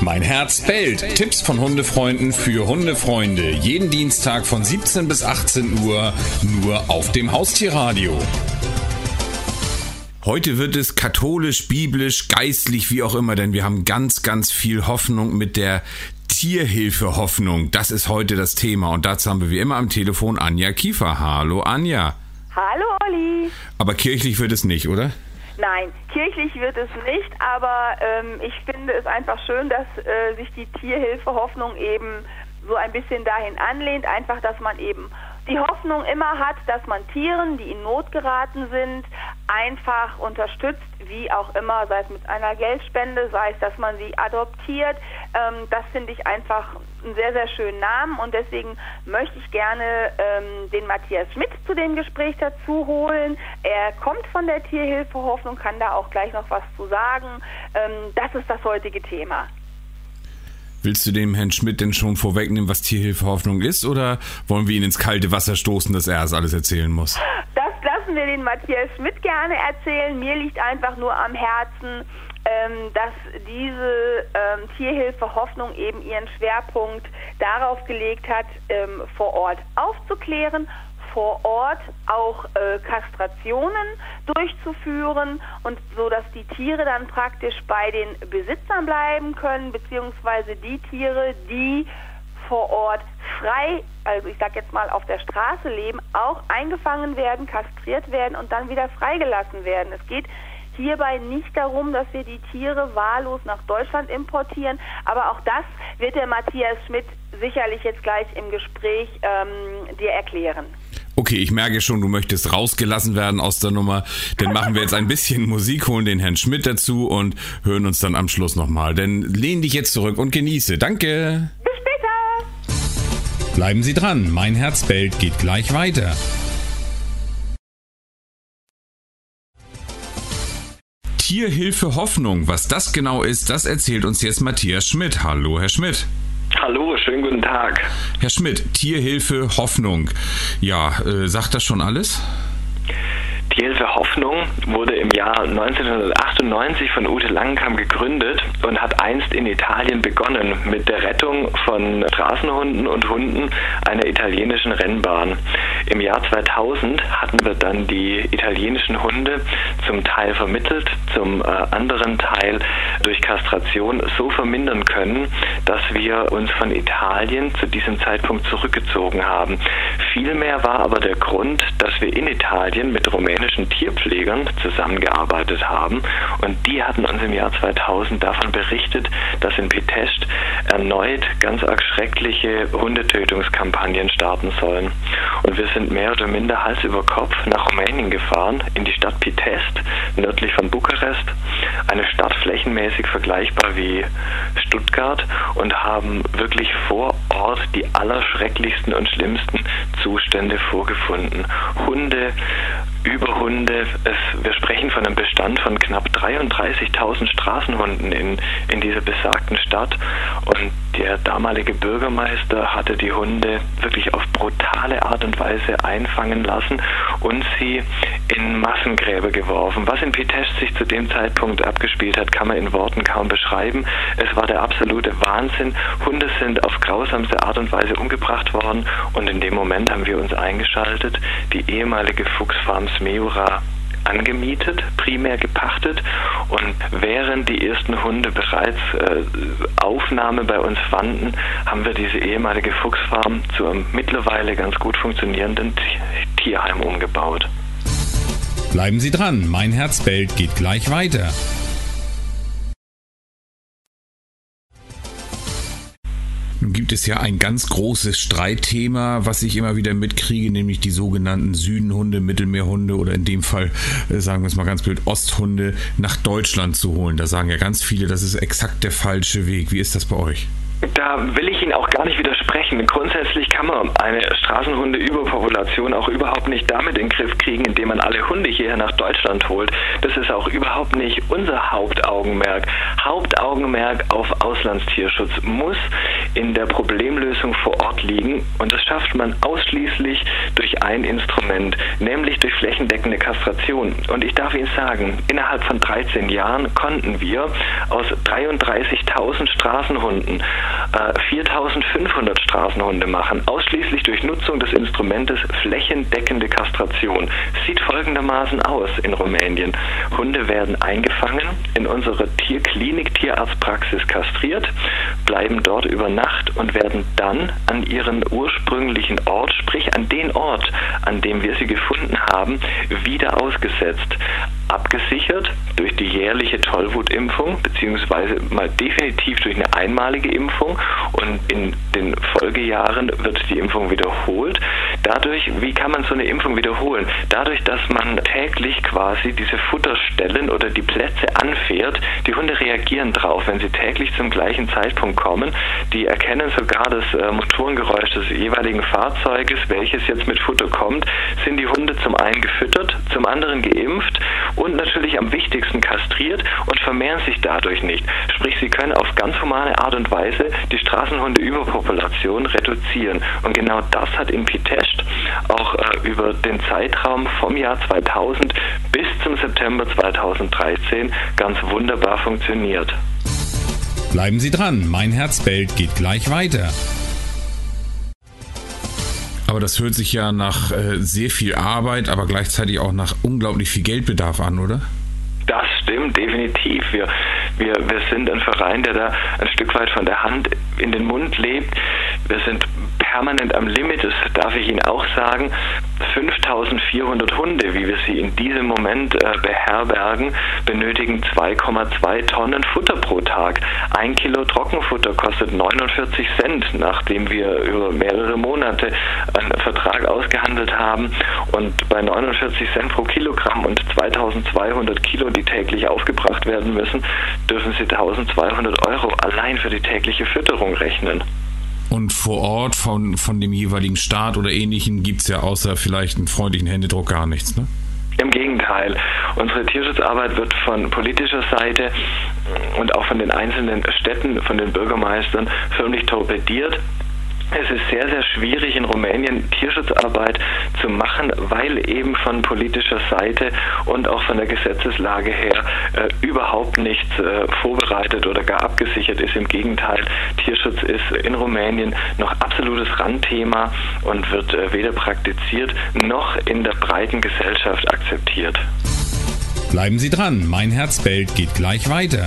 Mein Herz bellt. Tipps von Hundefreunden für Hundefreunde. Jeden Dienstag von 17 bis 18 Uhr nur auf dem Haustierradio. Heute wird es katholisch, biblisch, geistlich, wie auch immer, denn wir haben ganz, ganz viel Hoffnung mit der Tierhilfe-Hoffnung. Das ist heute das Thema und dazu haben wir wie immer am Telefon Anja Kiefer. Hallo Anja. Hallo Olli. Aber kirchlich wird es nicht, oder? Nein, kirchlich wird es nicht, aber ich finde es einfach schön, dass sich die Tierhilfe-Hoffnung eben so ein bisschen dahin anlehnt, einfach, dass man eben die Hoffnung immer hat, dass man Tieren, die in Not geraten sind, einfach unterstützt, wie auch immer, sei es mit einer Geldspende, sei es, dass man sie adoptiert. Das finde ich einfach einen sehr, sehr schönen Namen und deswegen möchte ich gerne den Matthias Schmidt zu dem Gespräch dazu holen. Er kommt von der Tierhilfe Hoffnung, kann da auch gleich noch was zu sagen. Das ist das heutige Thema. Willst du dem Herrn Schmidt denn schon vorwegnehmen, was Tierhilfe Hoffnung ist, oder wollen wir ihn ins kalte Wasser stoßen, dass er das alles erzählen muss? Das lassen wir den Matthias Schmidt gerne erzählen. Mir liegt einfach nur am Herzen, dass diese Tierhilfe Hoffnung eben ihren Schwerpunkt darauf gelegt hat, vor Ort aufzuklären, vor Ort auch Kastrationen durchzuführen und so, dass die Tiere dann praktisch bei den Besitzern bleiben können, beziehungsweise die Tiere, die vor Ort frei, also ich sag jetzt mal auf der Straße leben, auch eingefangen werden, kastriert werden und dann wieder freigelassen werden. Es geht hierbei nicht darum, dass wir die Tiere wahllos nach Deutschland importieren, aber auch das wird der Matthias Schmidt sicherlich jetzt gleich im Gespräch dir erklären. Okay, ich merke schon, du möchtest rausgelassen werden aus der Nummer. Dann machen wir jetzt ein bisschen Musik, holen den Herrn Schmidt dazu und hören uns dann am Schluss nochmal. Denn lehn dich jetzt zurück und genieße. Danke. Bis später. Bleiben Sie dran. Mein Herz bellt geht gleich weiter. Tierhilfe Hoffnung. Was das genau ist, das erzählt uns jetzt Matthias Schmidt. Hallo, Herr Schmidt. Hallo, schönen guten Tag. Herr Schmidt, Tierhilfe Hoffnung. Ja, sagt das schon alles? Tierhilfe Hoffnung wurde im Jahr 1998 von Ute Langenkamp gegründet und hat einst in Italien begonnen mit der Rettung von Straßenhunden und Hunden einer italienischen Rennbahn. Im Jahr 2000 hatten wir dann die italienischen Hunde zum Teil vermittelt, zum anderen Teil durch Kastration so vermindern können, dass wir uns von Italien zu diesem Zeitpunkt zurückgezogen haben. Vielmehr war aber der Grund, dass wir in Italien mit rumänischen Tierpflegern zusammengearbeitet haben und die hatten uns im Jahr 2000 davon berichtet, dass in Pitești erneut ganz arg schreckliche Hundetötungskampagnen starten sollen. Und wir sind mehr oder minder Hals über Kopf nach Rumänien gefahren, in die Stadt Pitești, nördlich von Bukarest, eine Stadt flächenmäßig vergleichbar wie Stuttgart und haben wirklich vor Ort die allerschrecklichsten und schlimmsten Zustände vorgefunden. Überhunde, wir sprechen von einem Bestand von knapp 33.000 Straßenhunden in dieser besagten Stadt und der damalige Bürgermeister hatte die Hunde wirklich auf brutale Art und Weise einfangen lassen und sie in Massengräber geworfen. Was in Pitești sich zu dem Zeitpunkt abgespielt hat, kann man in Worten kaum beschreiben. Es war der absolute Wahnsinn. Hunde sind auf grausamste Art und Weise umgebracht worden und in dem Moment haben wir uns eingeschaltet, die ehemalige Fuchsfarm Smeura angemietet, primär gepachtet und während die ersten Hunde bereits Aufnahme bei uns fanden, haben wir diese ehemalige Fuchsfarm zu einem mittlerweile ganz gut funktionierenden Tierheim umgebaut. Bleiben Sie dran, mein Herz bellt geht gleich weiter. Nun gibt es ja ein ganz großes Streitthema, was ich immer wieder mitkriege, nämlich die sogenannten Südenhunde, Mittelmeerhunde oder in dem Fall, sagen wir es mal ganz blöd, Osthunde nach Deutschland zu holen. Da sagen ja ganz viele, das ist exakt der falsche Weg. Wie ist das bei euch? Da will ich Ihnen auch gar nicht widersprechen. Grundsätzlich kann man eine Straßenhunde-Überpopulation auch überhaupt nicht damit in den Griff kriegen, indem man alle Hunde hierher nach Deutschland holt. Das ist auch überhaupt nicht unser Hauptaugenmerk. Hauptaugenmerk auf Auslandstierschutz muss in der Problemlösung vor Ort liegen, und das schafft man ausschließlich durch ein Instrument, nämlich durch flächendeckende Kastration. Und ich darf Ihnen sagen, innerhalb von 13 Jahren konnten wir aus 33.000 Straßenhunden 4.500 Straßenhunde machen, ausschließlich durch Nutzung des Instrumentes flächendeckende Kastration. Sieht folgendermaßen aus in Rumänien. Hunde werden eingefangen, in unsere Tierklinik, Tierarztpraxis kastriert, bleiben dort über Nacht und werden dann an ihren ursprünglichen Ort, sprich an den Ort, an dem wir sie gefunden haben, wieder ausgesetzt. Abgesichert durch die jährliche Tollwutimpfung, beziehungsweise mal definitiv durch eine einmalige Impfung, und in den Folgejahren wird die Impfung wiederholt. Dadurch, wie kann man so eine Impfung wiederholen? Dadurch, dass man täglich quasi diese Futterstellen oder die Plätze anfährt. Die Hunde reagieren drauf, wenn sie täglich zum gleichen Zeitpunkt kommen. Die erkennen sogar das Motorengeräusch des jeweiligen Fahrzeuges, welches jetzt mit Futter kommt. Sind die Hunde zum einen gefüttert, zum anderen geimpft und natürlich am wichtigsten kastriert und vermehren sich dadurch nicht. Sprich, sie können auf ganz humane Art und Weise die Straßenhunde-Überpopulation reduzieren. Und genau das hat in Pitești auch über den Zeitraum vom Jahr 2000 bis zum September 2013 ganz wunderbar funktioniert. Bleiben Sie dran, Mein Herz bellt geht gleich weiter. Aber das hört sich ja nach sehr viel Arbeit, aber gleichzeitig auch nach unglaublich viel Geldbedarf an, oder? Das stimmt, definitiv. Wir sind ein Verein, der da ein Stück weit von der Hand in den Mund lebt. Wir sind permanent am Limit, das darf ich Ihnen auch sagen. 5.400 Hunde, wie wir sie in diesem Moment beherbergen, benötigen 2,2 Tonnen Futter pro Tag. 1 Kilo Trockenfutter kostet 49 Cent, nachdem wir über mehrere Monate einen Vertrag ausgehandelt haben. Und bei 49 Cent pro Kilogramm und 2.200 Kilo, die täglich aufgebracht werden müssen, dürfen Sie 1.200 Euro allein für die tägliche Fütterung rechnen. Und vor Ort von dem jeweiligen Staat oder Ähnlichem gibt es ja außer vielleicht einen freundlichen Händedruck gar nichts, ne? Im Gegenteil. Unsere Tierschutzarbeit wird von politischer Seite und auch von den einzelnen Städten, von den Bürgermeistern förmlich torpediert. Es ist sehr, sehr schwierig in Rumänien Tierschutzarbeit zu machen, weil eben von politischer Seite und auch von der Gesetzeslage her überhaupt nichts vorbereitet oder gar abgesichert ist. Im Gegenteil, Tierschutz ist in Rumänien noch absolutes Randthema und wird weder praktiziert noch in der breiten Gesellschaft akzeptiert. Bleiben Sie dran, Mein Herz bellt geht gleich weiter.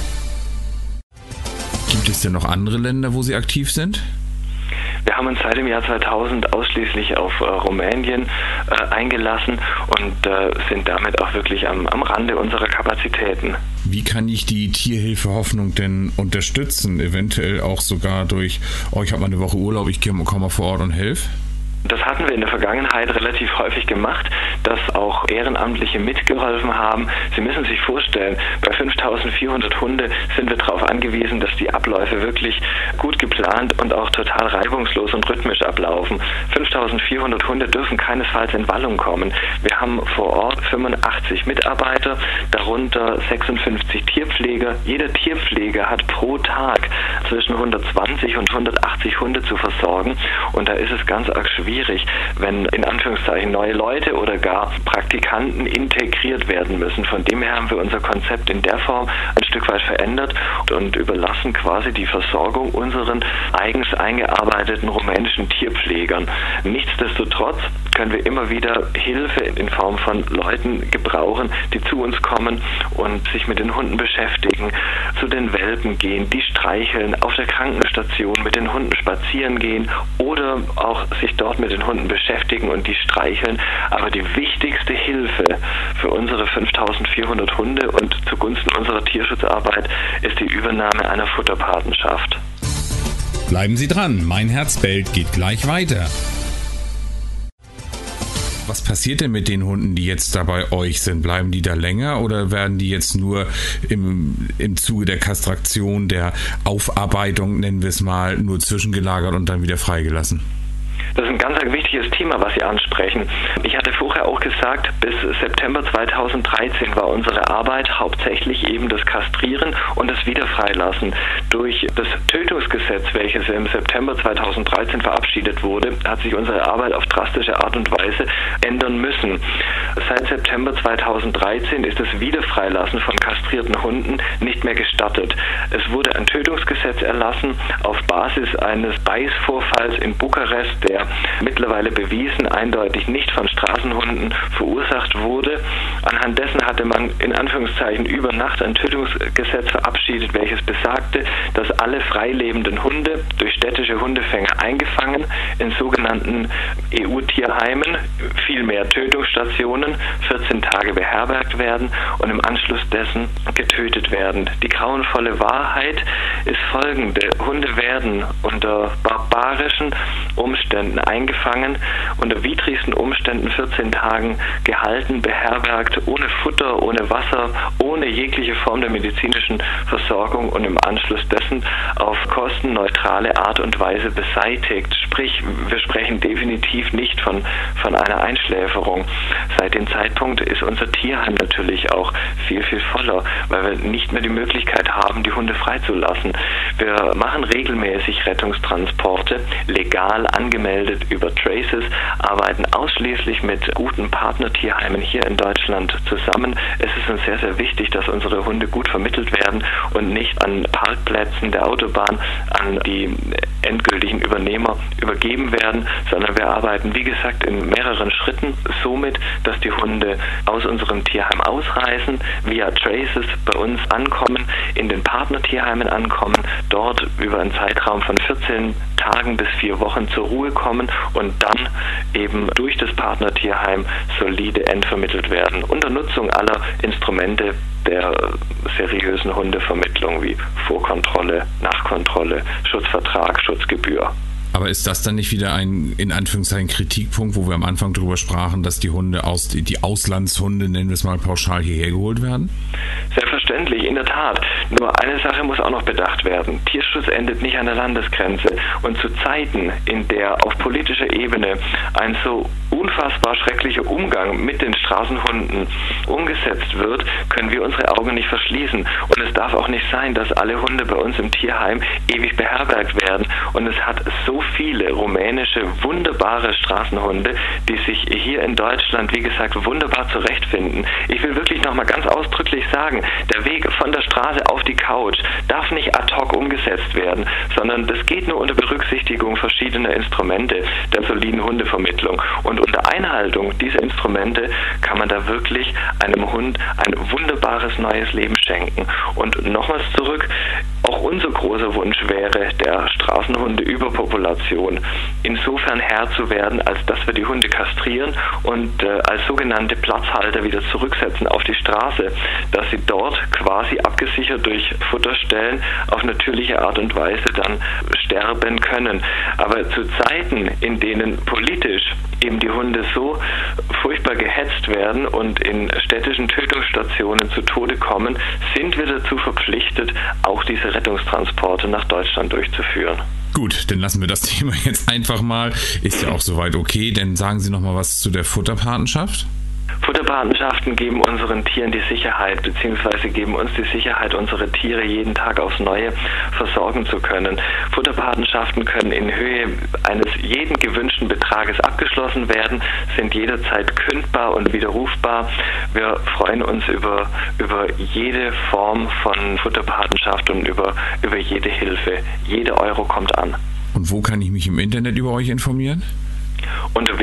Gibt es denn noch andere Länder, wo Sie aktiv sind? Wir haben uns seit dem Jahr 2000 ausschließlich auf Rumänien eingelassen und sind damit auch wirklich am Rande unserer Kapazitäten. Wie kann ich die Tierhilfe Hoffnung denn unterstützen? Eventuell auch sogar durch, ich habe mal eine Woche Urlaub, ich komme mal vor Ort und helfe? Das hatten wir in der Vergangenheit relativ häufig gemacht, dass auch Ehrenamtliche mitgeholfen haben. Sie müssen sich vorstellen, bei 5.400 Hunde sind wir darauf angewiesen, dass die Abläufe wirklich gut geplant und auch total reibungslos und rhythmisch ablaufen. 5.400 Hunde dürfen keinesfalls in Wallung kommen. Wir haben vor Ort 85 Mitarbeiter, darunter 56 Tierpfleger. Jeder Tierpfleger hat pro Tag zwischen 120 und 180 Hunde zu versorgen, und da ist es ganz arg schwierig, wenn in Anführungszeichen neue Leute oder gar Praktikanten integriert werden müssen. Von dem her haben wir unser Konzept in der Form ein Stück weit verändert und überlassen quasi die Versorgung unseren eigens eingearbeiteten rumänischen Tierpflegern. Nichtsdestotrotz können wir immer wieder Hilfe in Form von Leuten gebrauchen, die zu uns kommen und sich mit den Hunden beschäftigen, zu den Welpen gehen, die streicheln, auf der Krankenstation mit den Hunden spazieren gehen oder auch sich dort mit den Hunden beschäftigen und die streicheln. Aber die wichtigste Hilfe für unsere 5.400 Hunde und zugunsten unserer Tierschutzarbeit ist die Übernahme einer Futterpatenschaft. Bleiben Sie dran, Mein Herz bellt geht gleich weiter. Was passiert denn mit den Hunden, die jetzt da bei euch sind? Bleiben die da länger oder werden die jetzt nur im Zuge der Kastration, der Aufarbeitung, nennen wir es mal, nur zwischengelagert und dann wieder freigelassen? Das ist ein ganz wichtiges Thema, was Sie ansprechen. Ich hatte vorher auch gesagt, bis September 2013 war unsere Arbeit hauptsächlich eben das Kastrieren und das Wiederfreilassen. Durch das Tötungsgesetz, welches im September 2013 verabschiedet wurde, hat sich unsere Arbeit auf drastische Art und Weise ändern müssen. Seit September 2013 ist das Wiederfreilassen von kastrierten Hunden nicht mehr gestattet. Es wurde ein Tötungsgesetz erlassen auf Basis eines Beißvorfalls in Bukarest, der mittlerweile bewiesen eindeutig nicht von Straßenhunden verursacht wurde. Anhand dessen hatte man in Anführungszeichen über Nacht ein Tötungsgesetz verabschiedet, welches besagte, dass alle freilebenden Hunde durch städtische Hundefänger eingefangen, in sogenannten EU-Tierheimen, vielmehr Tötungsstationen, 14 Tage beherbergt werden und im Anschluss dessen getötet werden. Die grauenvolle Wahrheit ist folgende: Hunde werden unter barbarischen Umständen eingefangen, unter widrigsten Umständen 14 Tagen gehalten, beherbergt, ohne Futter, ohne Wasser, ohne jegliche Form der medizinischen Versorgung und im Anschluss dessen auf kostenneutrale Art und Weise beseitigt. Sprich, wir sprechen definitiv nicht von einer Einschläferung. Seit dem Zeitpunkt ist unser Tierheim natürlich auch viel, viel voller, weil wir nicht mehr die Möglichkeit haben, die Hunde freizulassen. Wir machen regelmäßig Rettungstransporte, legal angemeldet über Traces, arbeiten ausschließlich mit guten Partnertierheimen hier in Deutschland zusammen. Es ist uns sehr, sehr wichtig, dass unsere Hunde gut vermittelt werden und nicht an Parkplätzen der Autobahn an die endgültigen Übernehmer übergeben werden, sondern wir arbeiten, wie gesagt, in mehreren Schritten somit, dass die Hunde aus unserem Tierheim ausreisen, via Traces bei uns ankommen, in den Partnertierheimen ankommen, dort über einen Zeitraum von 14 Tagen bis 4 Wochen zur Ruhe kommen und dann eben durch das Partnertierheim solide entvermittelt werden, unter Nutzung aller Instrumente der seriösen Hundevermittlung wie Vorkontrolle, Nachkontrolle, Schutzvertrag, Schutzgebühr. Aber ist das dann nicht wieder ein, in Anführungszeichen, Kritikpunkt, wo wir am Anfang drüber sprachen, dass die Hunde die Auslandshunde, nennen wir es mal pauschal, hierher geholt werden? Selbstverständlich, in der Tat. Nur eine Sache muss auch noch bedacht werden. Tierschutz endet nicht an der Landesgrenze. Und zu Zeiten, in der auf politischer Ebene ein so unfassbar schrecklicher Umgang mit den Straßenhunden umgesetzt wird, können wir unsere Augen nicht verschließen. Und es darf auch nicht sein, dass alle Hunde bei uns im Tierheim ewig beherbergt werden. Und es hat so viele rumänische, wunderbare Straßenhunde, die sich hier in Deutschland, wie gesagt, wunderbar zurechtfinden. Ich will wirklich nochmal ganz ausdrücklich sagen, der Weg von der Straße auf die Couch darf nicht ad hoc umgesetzt werden, sondern das geht nur unter Berücksichtigung verschiedener Instrumente der soliden Hundevermittlung. Und unter Einhaltung dieser Instrumente kann man da wirklich einem Hund ein wunderbares neues Leben schenken. Und nochmals zurück, auch unser großer Wunsch wäre, der Straßenhunde-Überpopulation insofern Herr zu werden, als dass wir die Hunde kastrieren und als sogenannte Platzhalter wieder zurücksetzen auf die Straße, dass sie dort quasi abgesichert durch Futterstellen auf natürliche Art und Weise dann sterben können. Aber zu Zeiten, in denen politisch eben die Hunde so furchtbar gehetzt werden und in städtischen Tötungsstationen zu Tode kommen, sind wir dazu verpflichtet, auch diese Rettungstransporte nach Deutschland durchzuführen. Gut, dann lassen wir das Thema jetzt einfach mal. Ist ja auch soweit okay. Dann sagen Sie noch mal was zu der Futterpatenschaft. Futterpatenschaften geben unseren Tieren die Sicherheit, beziehungsweise geben uns die Sicherheit, unsere Tiere jeden Tag aufs Neue versorgen zu können. Futterpatenschaften können in Höhe eines jeden gewünschten Betrages abgeschlossen werden, sind jederzeit kündbar und widerrufbar. Wir freuen uns über jede Form von Futterpatenschaft und über jede Hilfe. Jeder Euro kommt an. Und wo kann ich mich im Internet über euch informieren? Unter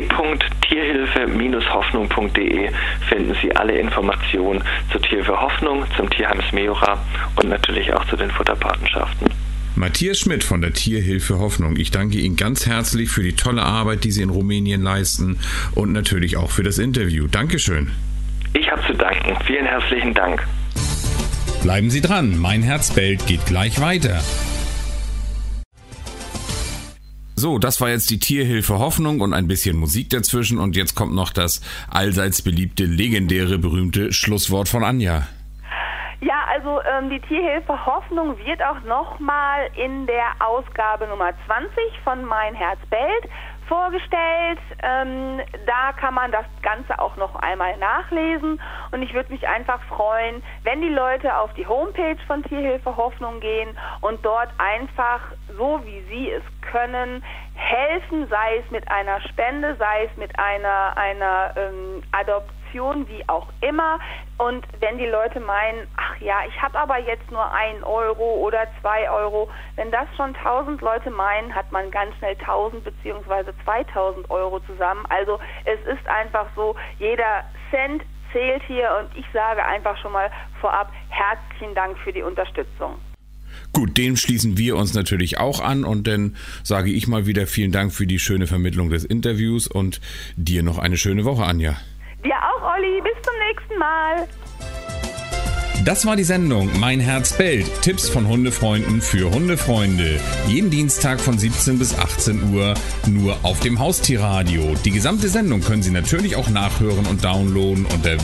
www.tierhilfe-hoffnung.de finden Sie alle Informationen zur Tierhilfe Hoffnung, zum Tierheim Zmejohra und natürlich auch zu den Futterpatenschaften. Matthias Schmidt von der Tierhilfe Hoffnung. Ich danke Ihnen ganz herzlich für die tolle Arbeit, die Sie in Rumänien leisten und natürlich auch für das Interview. Dankeschön. Ich habe zu danken. Vielen herzlichen Dank. Bleiben Sie dran. Mein Herz bellt geht gleich weiter. So, das war jetzt die Tierhilfe Hoffnung und ein bisschen Musik dazwischen. Und jetzt kommt noch das allseits beliebte, legendäre, berühmte Schlusswort von Anja. Ja, also die Tierhilfe Hoffnung wird auch nochmal in der Ausgabe Nummer 20 von Mein Herz bellt vorgestellt. Da kann man das Ganze auch noch einmal nachlesen und ich würde mich einfach freuen, wenn die Leute auf die Homepage von Tierhilfe Hoffnung gehen und dort einfach, so wie sie es können, helfen, sei es mit einer Spende, sei es mit einer Adoption, wie auch immer. Und wenn die Leute meinen, ach ja, ich habe aber jetzt nur 1 Euro oder 2 Euro, wenn das schon 1000 Leute meinen, hat man ganz schnell 1000 bzw. 2000 Euro zusammen. Also es ist einfach so, jeder Cent zählt hier und ich sage einfach schon mal vorab herzlichen Dank für die Unterstützung. Gut, dem schließen wir uns natürlich auch an und dann sage ich mal wieder vielen Dank für die schöne Vermittlung des Interviews und dir noch eine schöne Woche, Anja. Dir auch, Olli. Bis zum nächsten Mal. Das war die Sendung Mein Herz bellt. Tipps von Hundefreunden für Hundefreunde. Jeden Dienstag von 17 bis 18 Uhr nur auf dem Haustierradio. Die gesamte Sendung können Sie natürlich auch nachhören und downloaden unter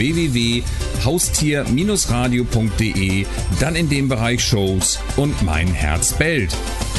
www.haustier-radio.de, dann in dem Bereich Shows und Mein Herz bellt.